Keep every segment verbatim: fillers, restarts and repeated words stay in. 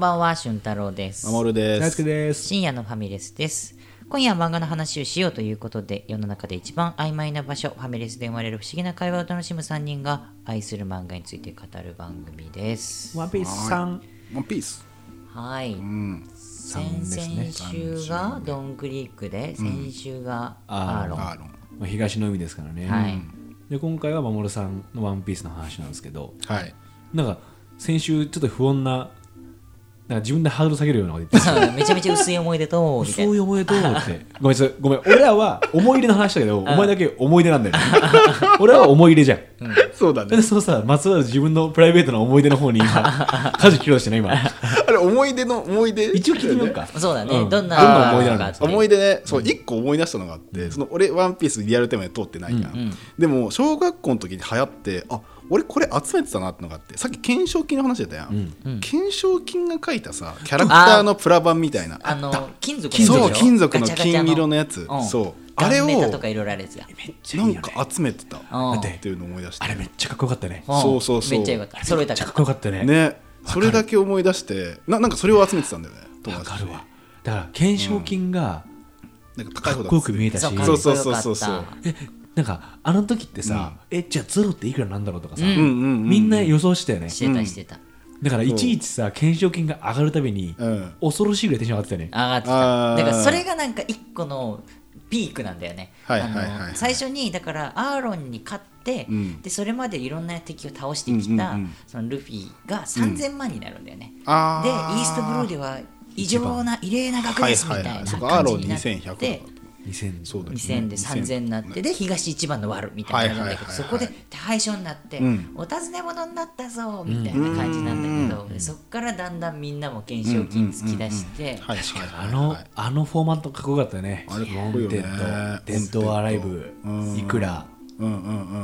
ばんは、俊太郎です。 守です。 大輔です。 深夜のファミレスです。今夜は漫画の話をしようということで、世の中で一番曖昧な場所、ファミレスで生まれる不思議な会話を楽しむさんにんが愛する漫画について語る番組です。 ワンピースさん。 ワンピース。 はい、うん、先々週がドンクリークで、先週がアーロン、 アーロン、まあ、東の海ですからね、 はい、で今回は守さんのワンピースの話なんですけど、 はい、 なんか先週ちょっと不穏な、なんか自分でハードル下げるようなこと言ってめちゃめちゃ薄い思い出と薄い思い出とってごめんごめん俺らは思い入れの話だけどお前だけ思い出なんだよね俺は思い入れじゃん、うん、 そうだね。 そのさまつわる自分のプライベートな思い出の方に今舵切ろうとしてね今あれ思い出の思い出一応聞いてみようか。 そうだね、うん、どんなどんな思い出なのか思い出ね。そう一個思い出したのがあって、うん、その俺ワンピースリアルタイムで通ってないやん、うんうん、でも小学校の時に流行ってあ俺これ集めてたなってのがあって、さっき懸賞金の話だったやん、うん、懸賞金が書いたさキャラクターのプラ版みたいなあ, あの金属のそう金属の金色のやつ、うん、そうあれをメタとかいろいろあるやつやなんか集めてたっていうのを思い出して、 あれめっちゃかっこよかったね。 そうそうそうめっちゃよかった。それだけかっこよかったね。 ね、それだけ思い出してな、なんかそれを集めてたんだよね。 わかるわ。だから懸賞金が、 うん、なんか高い方だかっこよく見えたし、 そうそうそうそうそう。 えなんかあの時ってさ、うん、えじゃあゼロっていくらなんだろうとかさ、 うんうんうんうん、 みんな予想してたよね。 してたしてた。 だからいちいちさ懸賞金が上がるたびに、うん、恐ろしいぐらいテンション上がってたよね。 上がってた。だからそれがなんか一個のピークなんだよね。 はいはいはいはい、 最初にだからアーロンに勝って、うん、でそれまでいろんな敵を倒してきた、うんうんうん、そのルフィがさんぜんまんになるんだよね、うん、でイーストブルーでは異常な異例な額ですみたいな感じになって、はいはいはい、アーロンにせんひゃくだったにせん、そうだよね、にせんでさんぜんになって、で東一番のワルみたいな感じなんだけど、そこで手配書になって、うん、お尋ね者になったぞみたいな感じなんだけど、うん、そっからだんだんみんなも懸賞金突き出して、 あのあのフォーマットかっこよかったよね。 あれかっこいいよね。 伝統アライブいくら、うんうんうん、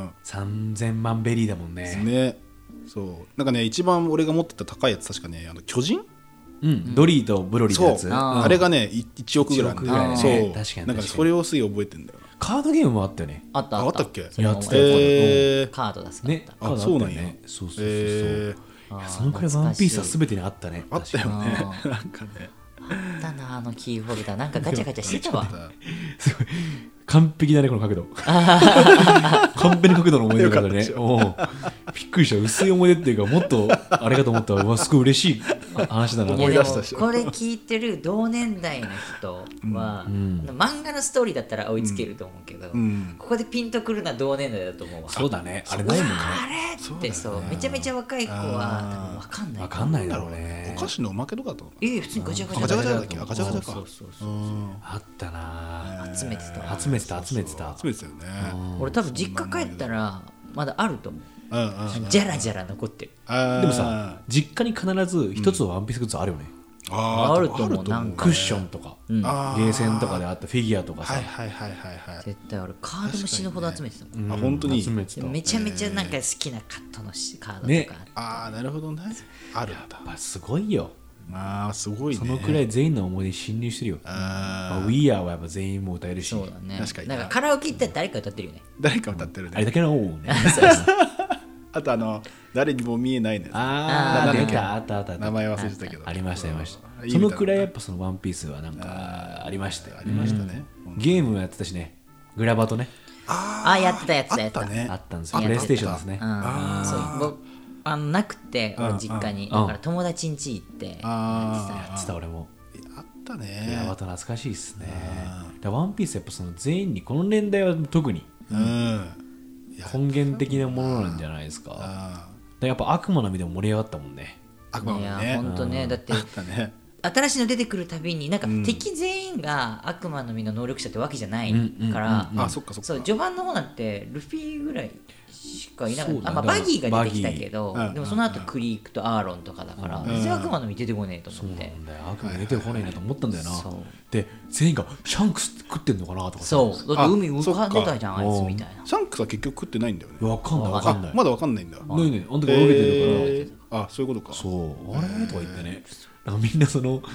さんぜんまんベリーだもんね。 ね、そうなんかね一番俺が持ってた高いやつ確かねあの巨人。 うん、ドリーとブロリーのやつ、 あ, あれがねいちおくぐらいなんで、そう確かになんかそれをすぐ覚えてんだよ。 カードゲームもあったよね。 あったあった。 あったっけ？ やってたよ、 えー、 カード出すかね。 あそうなんや。 そうそうそうそう、えー、そのくらいワンピースは全てにあったね。 あったよね。なんかねあったな、あのキーホルダーなんかガチャガチャしてたわ。 すごい完璧だねこの角度完璧な角度の思い出だからね。おびっくりした。薄い思い出っていうかもっとあれかと思ったらうわすごい嬉しい話だな。 思い出したし、 これ聞いてる同年代の人は、うん、漫画のストーリーだったら追いつけると思うけど、うん、ここでピンとくるのは同年代だと思うわ。 そうだね。あれないもんね。 あれってそう、そう、ね、めちゃめちゃ若い子は多分分かんない分かんないだろうね。 お菓子のおまけとかだったの？ ええ、普通にガチャガチャガチャガチャだっけ？ガチャガチャか。 そうそうそう、 あったな。 集めてた集めてた集めてた集めてたよね。 俺多分実家帰ったらまだあると思う。ジャラジャラ残ってる。 でもさ実家に必ず一つのワンピースグッズあるよね。 ああると思う。なんかクッションとか、うん、ゲーセンとかであったフィギュアとかさ、 はいはいはいはいはい、 絶対俺カードも死ぬほど集めてたもん、 ね、あ本当に集めてた。 めちゃめちゃなんか好きなカットのカードとか、 ね、ああなるほどね。あるんだ。 やっぱすごいよ。 まあすごいね。 そのくらい全員の思い出に侵入してるよ。あ、まあ、We Are はやっぱ全員も歌えるし。 そうだね。 確かに。 なんかカラオケ行ったら誰か歌ってるよね。 誰か歌ってるね。 あれだけのね。 あとあの誰にも見えないね。 ああ、出た、あったあった。 名前忘れてたけど。 ありましたありました。そのくらいやっぱそのワンピースはなんかありましたよ。 ありましたね。 ゲームもやってたしね。グラバとね。 ああやってたやつだやった。 あったね。 あったんですよ。プレイステーションですね。 ああそう。あのなくて俺実家にだから友達ん家行ってやってた。 やってた俺も。 あったね。 グラバと懐かしいですね。ワンピースやっぱその全員にこの年代は特に根源的なものなんじゃないですか。やっぱ悪魔の実でも盛り上がったもんね。 悪魔の実ね。 いや本当ね。だって新しいの出てくるたびになんか敵全員が悪魔の実の能力者ってわけじゃないから、 あそっかそっか。 そう序盤の方なんてルフィぐらいしかいなかった。あ、まあ、バギーが出てきたけど、でもその後クリークとアーロンとかだから全然悪魔の実出てこねえと思って。 そうなんだよ。悪魔出てこねえなと思ったんだよな。で全員がシャンクス食ってんのかなとか。 そうだって海浮かんでたじゃんあいつみたいな。 シャンクスは結局食ってないんだよね。 わかんないわかんない。 まだわかんないんだ。 ないね。あんたが泳げてるから。 あそういうことか。 そうあれとか言ってね。みんなその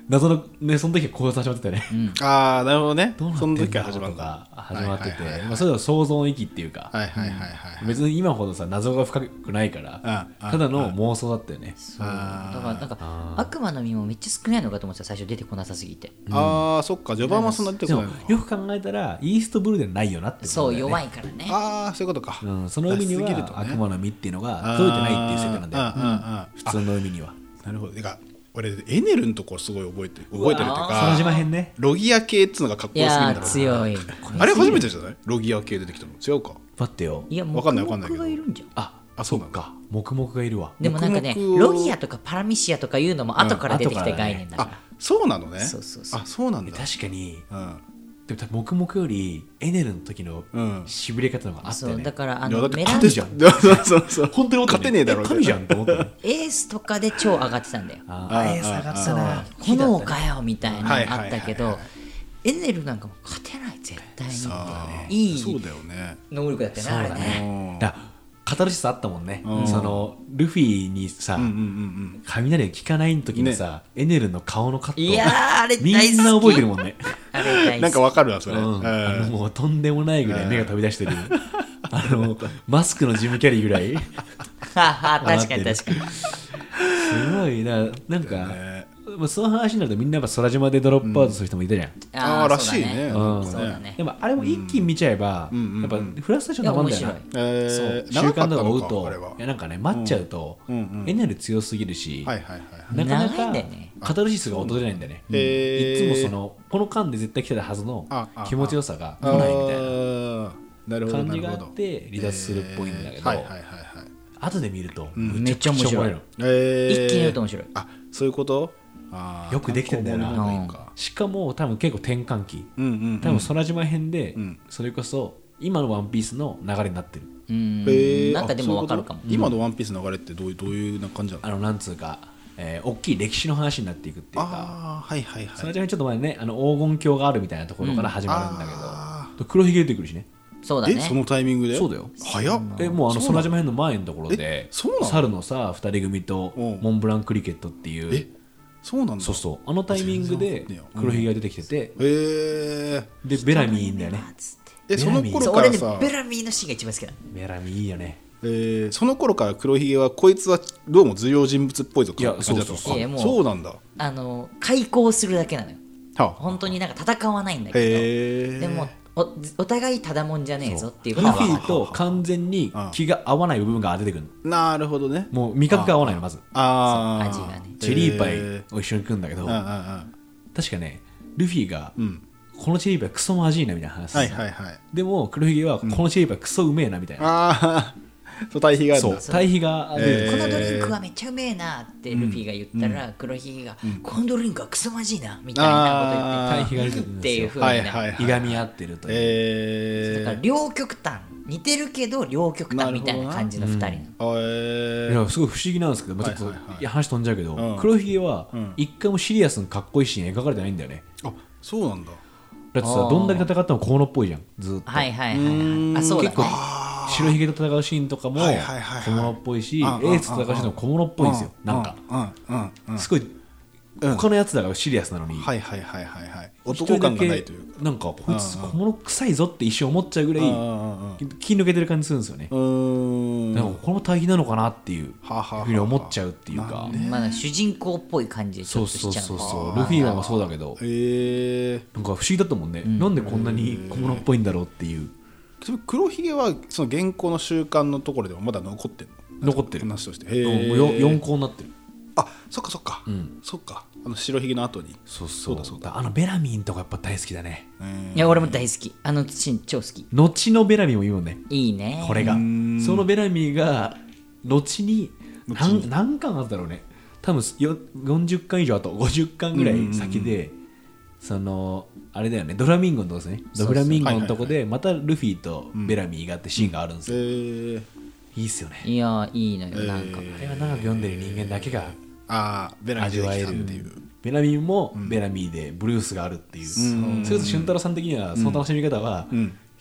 謎のねその時は考察始まってたよね、 うん、 ああなるほどね。 どうなってそのんだ時から始まっとかた。 始まってて、 はいはいはいはいまあ、それは想像の域っていうか、 はいはいはいはい。 別に今ほどさ謎が深くないからああただの妄想だったよね。 そうだあーからなんかあー悪魔の実もめっちゃ少ないのかと思ってた最初出てこなさすぎて、 ああそっか序盤はそんなに出てでもこないのか。 よく考えたらイーストブルーではないよなってことだよね。 そう弱いからね。 ああそういうことか。 うん、その海に出しすぎるとねは悪魔の実っていうのが届いてないっていう設定なんだよ、 うんうんうんうん普通の海には。 なるほど。てか俺エネルのところすごい覚えてる覚えてるっていううわ空か島編ね。 ロギア系っつうのがかっこいやーよすぎるんだろう強い。 な。あれ初めてじゃない？ロギア系出てきたの違うか。 待ってよ。 いやわかんないわかんないけど黙々がいるんじゃん。 ああそうなんだ。 か黙々がいるわ。 でもなんかね黙々をロギアとかパラミシアとかいうのも後から出てきた概念だから、 あそうなのね。 そうそうそうあそうなんだ。 確かにうんでも多分黙々よりエネルの時のうんしびれ方の方があったよね。 そうだからあいやだってのメラン勝てじゃん。そうそうそう。 本当に思った勝てねえだろうえ神じゃんと思ったね。 エースとかで超上がってたんだよ。 あああエース上がってそうたな。 炎かよみたいなのはいあったけはいはいどはいエネルなんかも勝てない絶対に。 あーいいそうだよね。 能力だったよねあれね。 うんだカタルシスあったもんね、 うんそのルフィにさ、 うんうんうん雷が効かない時にさ、エネルの顔のカットいやーあれ大好き。 みんな覚えてるもんね、 あれ大好き。 なんかわかるわそれ。 うんうんあのもうとんでもないぐらい目が飛び出してる、あのマスクのジム・キャリーぐらいはは確かに確かに。 すごいななんか、 ねまあその話になるとみんなやっぱ空島でドロップアウトする人もいたじゃん、 あーらしいねうんそうだね。 でもあれも一気に見ちゃえば、 んやっぱフラストレーションたまんだよな、 いや面えー習慣とか追う長かったのかあれはといやなんかね待っちゃうと、 うんうんうんエネル強すぎるし、 はいはいはいはい。 なかな長いかんだよねカタルシスが訪れないんだよね、 へーいつもそのこの間で絶対来てたはずのああ気持ちよさが来ないみたいなあーなるほど感じがあなるほどって離脱するっぽいんだけど、 えーはいはいはいはい。 後で見るとめっちゃ面白いのえー一気にやると面白い。 あそういうこと？あーよくできてんだよな単行本の方がいいかしかも多分結構転換期うんうんうん多分空島編でんそれこそ今のワンピースの流れになってるうんへーなんかでもわかるかもあそういうこと今のワンピースの流れってどういうどういうな感じなの？ あのなんつうか、えー大きい歴史の話になっていくっていうかあーはいはいはい。 空島編ちょっと前ねあの黄金鏡があるみたいなところから始まるんだけど、 あ黒ひげ出てくるしねそうだね。 えそのタイミングで？ そうだよ早っ。 えもうあのそうなの空島編の前のところえでそうなの猿のさ二人組とうんモンブランクリケットっていうえそうなんだ。 そうそうあのタイミングで全然わかんねえよ黒ひげが出てきててへえでベラミーいいんだよねつってえその頃そう俺ねからさベラミーのシーンが一番好きだ。 ベラミーいいよねえーその頃から黒ひげはこいつはどうも重要人物っぽいぞいや感じだったのそうそうそうあいやもうそうなんだ。 あの開口するだけなのよ。 はあ本当になんか戦わないんだけへえど、でもおお互いただもんじゃねえぞっていうこルフとは分かる。 ィと完全に気が合わない部分が出てくるのなるほどね。 もう味覚が合わないのまずああそう味がねチェリーパへイを一緒に食うんだけどうんうんうん確かねルフィがうんこのチェリーパイクソまじいなみたいな話はいはいはい。 でも黒ひげはこのチェリーパイクソうめえなみたいなああそう対比があるんそうだ。 対比が出るえーこのドリンクはめっちゃうめえなってルフィが言ったら、黒ひげが、このドリンクはクソまじいなみたいなこと言って対比が出てるんってですよいう風にね、 はいはいはい。 いがみ合ってるというえーだから両極端似てるけど両極端みたいな感じのふたりなの。 あえいやすごい不思議なんですけど、まあ、ちょっと、 はいはいはいいや話飛んじゃうけど、 うん黒ひげはん一回もシリアスにかっこいいシーン描かれてないんだよねあそうなんだ。 だってさあーどんだけ戦っても河野っぽいじゃんずーっと、 はいはいはいはい。あそうだね結構白ひげと戦うシーンとかもはいはいはいはい小物っぽいし、エうんースと戦うシーンも小物っぽいんですよ、なんか、 うんうんうんすごい、他のやつらがシリアスなのに、 はいはいはいはいはい。 一人だ男感がないけというか。 なんかこいつ小物臭いぞって一瞬思っちゃうぐらいうんうんうん気抜けてる感じするんですよね、 うーんなんかこれも対比なのかなっていうははははふうに思っちゃうっていうか、 まだ主人公っぽい感じでちょっとそうそうしちゃうのそうそうルフィはもそうだけどえーなんか不思議だったもんね、なんでこんなに小物っぽいんだろうっていうそれ黒ひげはその現行の習慣のところではまだ残ってるの？ 残ってる話として。 もうへよーよん校になってるあそっかそっか、 んそっかあの白ひげの後に。 そうそうだそうだあのベラミンとかやっぱ大好きだねうんいや俺も大好きあのシーン超好き。 後のベラミンもいいもんねいいねこれがそんのベラミーが後に後に何何巻あったろうね多分よよんじゅっかん以上あとごじゅっかんぐらい先でそのあれだよねドラミンゴのとこですねそうドラミンゴのとこはいはいでまたルフィとベラミーがあってシーンがあるんですえよ、 ー、 いいっすよねいやいいのよなんか、 えーあれは長く読んでる人間だけがああベラミー出てき味わえるたっていう。 ベラミーもベラミーでブルースがあるっていう、それこそ俊太郎さん的にはその楽しみ方は、 うん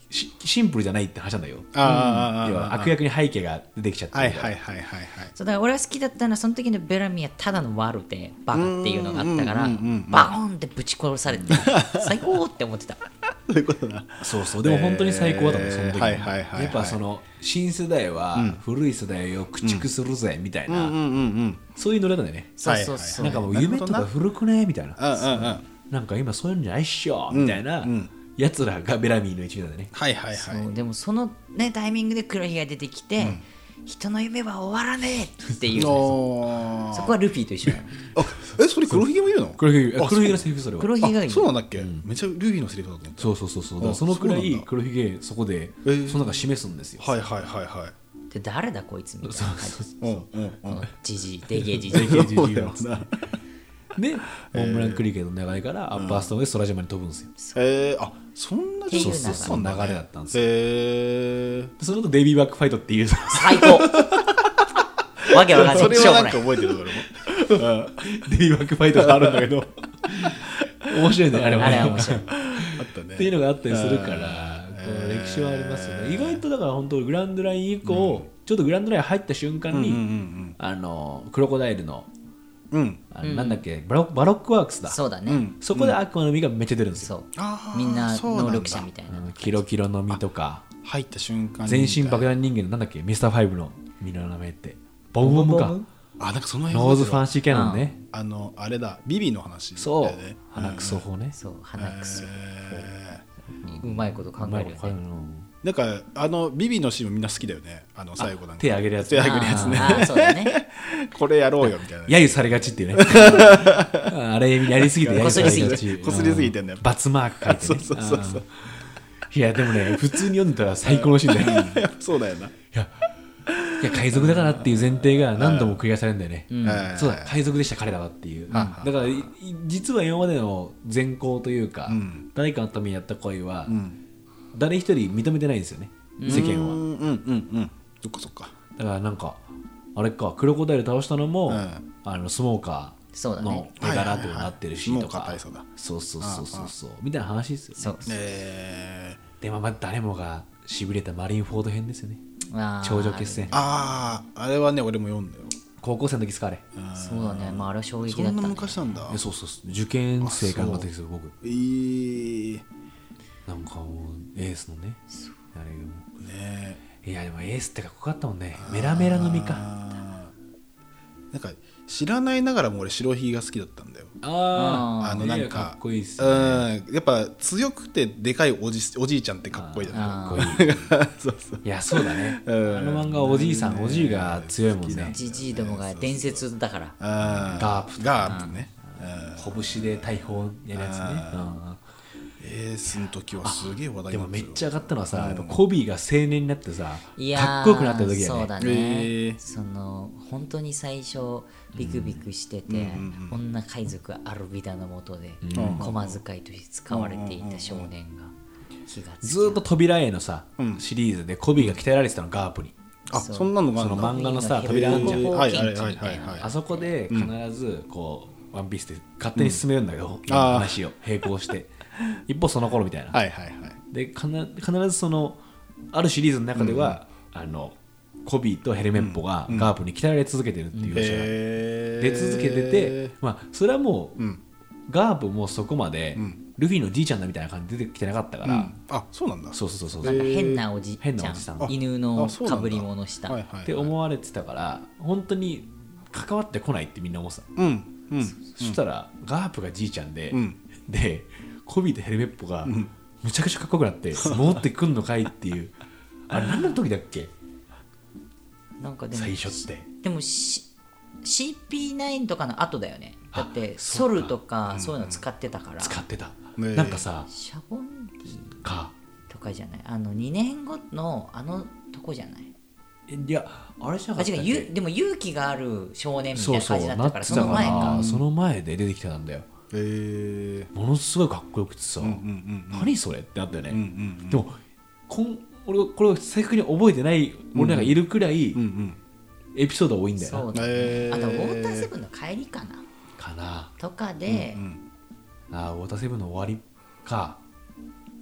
シンプルじゃないって話なんだよ。 ああ、 要は悪役に背景が出てきちゃってはいるはいはいはいはい。 そうだから俺は好きだったのはその時のベラミーはただの悪でバカっていうのがあったからうんうんうんうんバーンってぶち殺されて最高って思ってた。 そういうことだ。 そうそうでも本当に最高だと思う、その時、 はいはいはいはいやっぱその新世代は古い世代を駆逐するぜみたいな、 うんうんうんそういうノリなんだよね。 そうそうそう、 なんかもう夢とか古くねみたいな、 うんうんうん。 なんか今そういうんじゃないっしょみたいなやつらがベラミーの一味なんだね。 はいはいはい。 そうでもその、ね、タイミングで黒ひげが出てきて、人の夢は終わらねえっていう、 おーそこはルフィと一緒なの。 あえそれ黒ひげも言うの？ 黒ひげあ黒ひげのセリフそれは。 黒ひげがいいあそうなんだっけ？めちゃルフィのセリフだと思った。 そうそうそうそうだからあそのくらいそうなんだ黒ひげそこでえーその中示すんですよ。 はいはいはいはい。 で誰だこいつみたいな感じ。 うんうんうん。 ジジイデゲジジイデゲジジイそうだよな。 でモンブランクリケの流れからアッパーストーンで空島に飛ぶんですよ。 えー、あそんなっていうそうそうそう流れだったんですよ。 へえでその後デイビーバックファイトっていう最高わけわかんないそれはなんかしょうもない。 覚えてる俺も。 デイビーバックファイトがあるんだけど面白いねあれはあねれは面白い。 あったね。 っていうのがあったりするからこう歴史はありますよね。意外とだから本当グランドライン以降、ちょっとグランドライン入った瞬間に、 うんうんあのクロコダイルのうん。うん。 あのなんだっけバロバロックワークスだ。 そうだね、 うんそこで悪魔の実がめっちゃ出るんですよ。 そうあーみんなそうなんだ能力者みたいな。 うんキロキロの実とか入った瞬間に全身爆弾人間のなんだっけミスターファイブの実の名前ってボムボムか。 あなんかそのノーズファンシシーキャノンね。 あのあれだビビの話だそうよね。 鼻くそ法ね。 そう鼻くそ、 えうまいこと考えるよね。 うーなんかあのビビのシーンもみんな好きだよね。あの最後なんか手上げるやつ手上げるやつね。 あーあーそうだね。 これやろうよみたいな。 揶揄されがちっていうねあれやりすぎて揶揄されがちこすりすぎてんだようんバツマーク書いてね。 そうそうそうそう。 あーいやでもね普通に読んでたら最高のシーンだよいそうだよな。 やいや海賊だからっていう前提が何度も繰り返されるんだよね。 はいそうだ海賊でした彼らはっていう、だからい実は今までの善行というか、 ん誰かのためにやった恋は、 うん。 誰一人認めてないんですよね、世間は。 うんうんうんうん。そっかそっか。 だからなんかあれかクロコダイル倒したのも、 うんあのスモーカーのそうだね絵柄となってるしはいとかはいはいスモーカー大佐だそうそうそうそうそうみたいな話ですよね。 そうえー、 でもまあ誰もがしびれたマリンフォード編ですよね。 あー頂上決戦あああれはね俺も読んだよ。 高校生の時ですかあれ。 そうだね、まああれは衝撃そんなだったね。 昔なんだ。 えそうそうそう受験生からの時ですよ僕。 えー、 なんかもうエースのねあれもねいやでもエースってかっこよかったもんね。メラメラの実か。 あーなんか知らないながらも俺白ひげが好きだったんだよ。 ああのなんかかっこいいっすうね。 んやっぱ強くてでかいおじおじいちゃんってかっこいいじゃかっない。 こいい。 そうそう。 いやそうだね。あうんの漫画はおじいさんおじいが強いもんね。 ジジイどもが伝説だから。 あガープガープね。 拳で大砲やるやつね。うんエースの時はすげえ話題でもめっになってるちゃ上がったのはさ、やっぱコビーが青年になってさいやーかっこよくなった時だよね。 そうだね、 へーその本当に最初ビクビクしてて、女海賊アルビダのもとで駒遣いとして使われていた少年が気がつきずーっと扉絵のさ、シリーズでコビーが鍛えられてたのガープに。 あそんなのがあるそのの。 漫画のさ扉あんじゃん。 はいはいはいはいはい。 あそこで必ずこう、ワンピースで勝手に進めるんだけど、 あー話を並行して一方その頃みたいな。 はいはいはい。 でかな必ずそのあるシリーズの中では、あのコビーとヘルメッポがガープに鍛えられ続けてるっていう描写がへー出続けてて、まあ、それはもう、 んガープもそこまで、ルフィのじいちゃんだみたいな感じで出てきてなかったから、 うんあそうなんだ。 そうそうそうそう、 なんか変なおじちゃ変なおじさんん犬のあそうなんだかぶり物した、 はいはいって思われてたから本当に関わってこないってみんな思ってた、 うんうんそしたらガープがじいちゃんで、 んでコビーとヘルメッポがむちゃくちゃかっこよくなって戻ってくんのかいっていうあれ何の時だっけなんかでも最初ってでも、C、シーピーナイン とかの後だよね。だってあそうかソルとかそういうの使ってたから、 使ってた、 ねなんかさシャボンディかとかじゃない、あのにねんごのあのとこじゃない。 いやあれじゃなかあったっけ。 違うゆでも勇気がある少年みたいそうそうな感じだったから、そなってたの前か。 その前で出てきてたんだよ。 へえものすごいかっこよくてさ、 うんうん何それってなったよね、 うんうんでもこん俺これを正確に覚えてない俺なんかいるくらいうんうんエピソード多いんだよな、 そうだね、 へーあとウォーターセブンの帰りかなかなとかで、 あーウォーターセブンの終わりか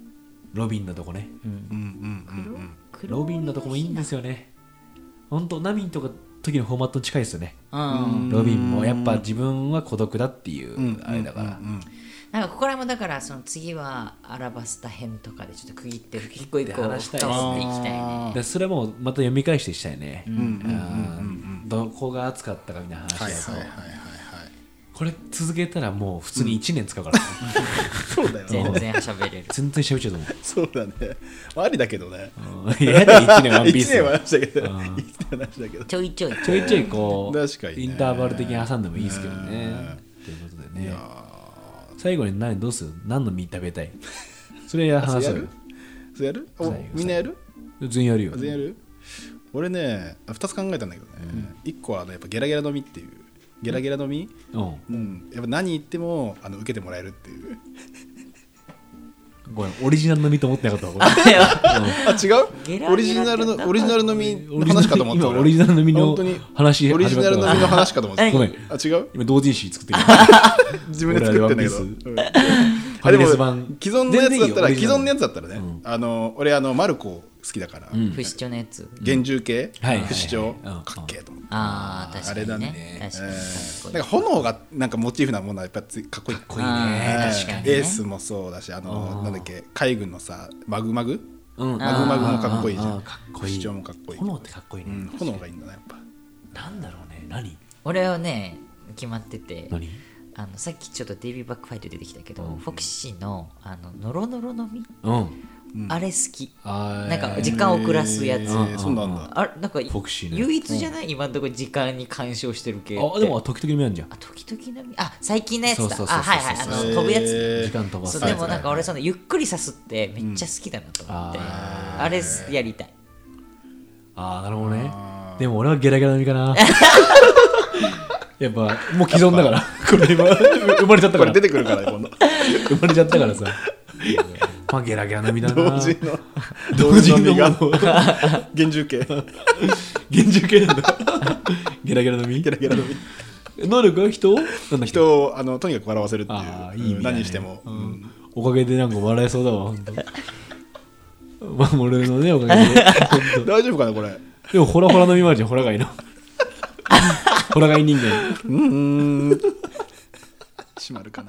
ロビンのとこね、 うんうんうんうんロビンのとこもいいんですよね。ほんとナミのとこ時のフォーマットに近いですよね。 うんロビンもやっぱ自分は孤独だっていうあれだから、 なんかここらもだからその次はアラバスタ編とかでちょっと区切ってる一個一個話したい深掘っていきたいね。 でそれもまた読み返してしたいね。どこが熱かったかみたいな話だと、 はいはいはいはいはいこれ続けたらもう普通にいちねん使うから、 そうだよ全然喋れる。 全然喋っちゃうと思う。 そうだね、まあ、ありだけどねいやだいちねんワンピーいちスねんは話だけどいちねんは話だけどちょいちょいちょいちょいこう確かにねインターバル的に挟んでもいいですけどね。ということでね、最後に何どうする？何の実食べたい？それ話する？ それやる？おみんなやる？ 全然やるよ。 全然やる？俺ねふたつ考えたんだけどね、いっこは、ね、やっぱゲラゲラ飲みっていうゲラゲラ飲み、うんうん、やっぱ何言ってもあの受けてもらえるっていうごめんオリジナル飲みと思ってなかったわ。 あ違うゲラゲラオリジナルのオリジナル飲みの話かと思った。 今オリジナル飲みの話オリジナル飲みの話かと思った。 ごめんあ違う今同人誌作ってる。 自分で作ってんだけど、うん、あでも既存のやつだったら既存のやつだったらね、うん、あの俺あのマルコ好きだから、 うん、不死鳥のやつ幻獣系、 うん、 不死鳥、かっけえと思って。 ああ確かにね、あれだね、 確かに、えー、なんか炎がなんかモチーフなものはやっぱりかっこいい。 かっこいいね。 確かにね。エースもそうだし、あのなんだっけ海軍のさマグマグ、うん、マグマグもかっこいいじゃん。 かっこいい。 不死鳥もかっこいい。 炎ってかっこいいね。 うん、炎がいいんだなやっぱ。 なんだろうね。何？ 俺はね決まってて。 何？ あのさっきちょっとデイビーバックファイト出てきたけど、うん、フォクシーのあのノロノロ飲み、うん、あれ好き。なんか時間を遅らすやつ。えー、そうなんだ。 あなんかフォクシー、ね、 唯一じゃない、うん、今のところ時間に干渉してる系って。 あでも時々飲みあるじゃん。 あ時々飲みあ最近のやつだ。 そうそうそうそうあはいはいあの飛ぶやつ、ね。 時間飛ばす。 でもなんか俺そのゆっくりさすってめっちゃ好きだなと思って、うん、あ, あれやりたい。 ああなるほどね。でも俺はゲラゲラ飲みかな。やっぱもう既存だからこれ今生まれちゃったからこれ出てくるから今度生まれちゃったからさまあゲラゲラ飲みだな。 同時の同時のが幻獣系幻獣系なんだ。ゲラゲラ飲みゲラゲラ飲み能力は人なんだ人をあのとにかく笑わせるっていう。 あいい意味だね、 何しても、うん、 おかげでなんか笑えそうだわ本当。まあ俺のねおかげで大丈夫かなこれ。 でもホラホラ飲みもあるじゃんホラガイのホラガイ人間。 うーん閉まるかな。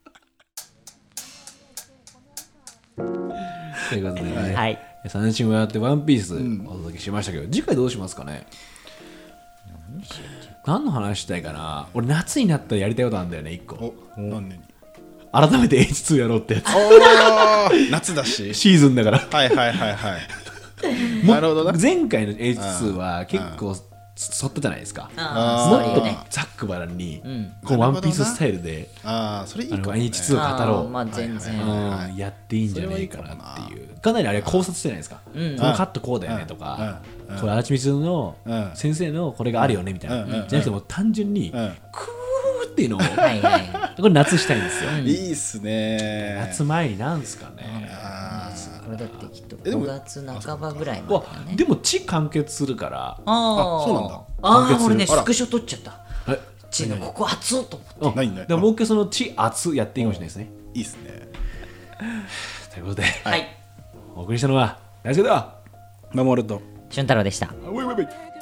ということでね、 はい、 さん週もやってワンピースお届けしましたけど、うん、次回どうしますかね。何の話したいかな。俺夏になったらやりたいことあるんだよねいっこ。 何年に改めて エイチツー やろうってやつ。 夏だしシーズンだから。 はいはいはいはいなるほどな。 前回の エイチツー は結構そったじゃないですか。 あもっとざっくばらんに、うん、こうワンピーススタイルであそれいいかも、ね、 エイチツー を語ろう。 まあ全然、 うん、やっていいんじゃないかなっていう。かなりあれ考察してないですか。このカットこうだよねとか、これ荒地光の先生のこれがあるよねみたいな、じゃなくても単純にクーっていうのをこれ夏したいんですよ。 いいっすね。 夏前になんすかね。 これだってきっとごがつなかばぐらいまでだね。 でも地完結するから。 ああそうなんだ。 ああ俺ねスクショ撮っちゃった。地のここ熱っと思って。 ないね。 でももう一回その地熱やっていいかもしれないですね。 いいっすね。 ということで、 はい、 お送りしたのは大輔では守ると俊太郎でした。 ウェイウェイウェイ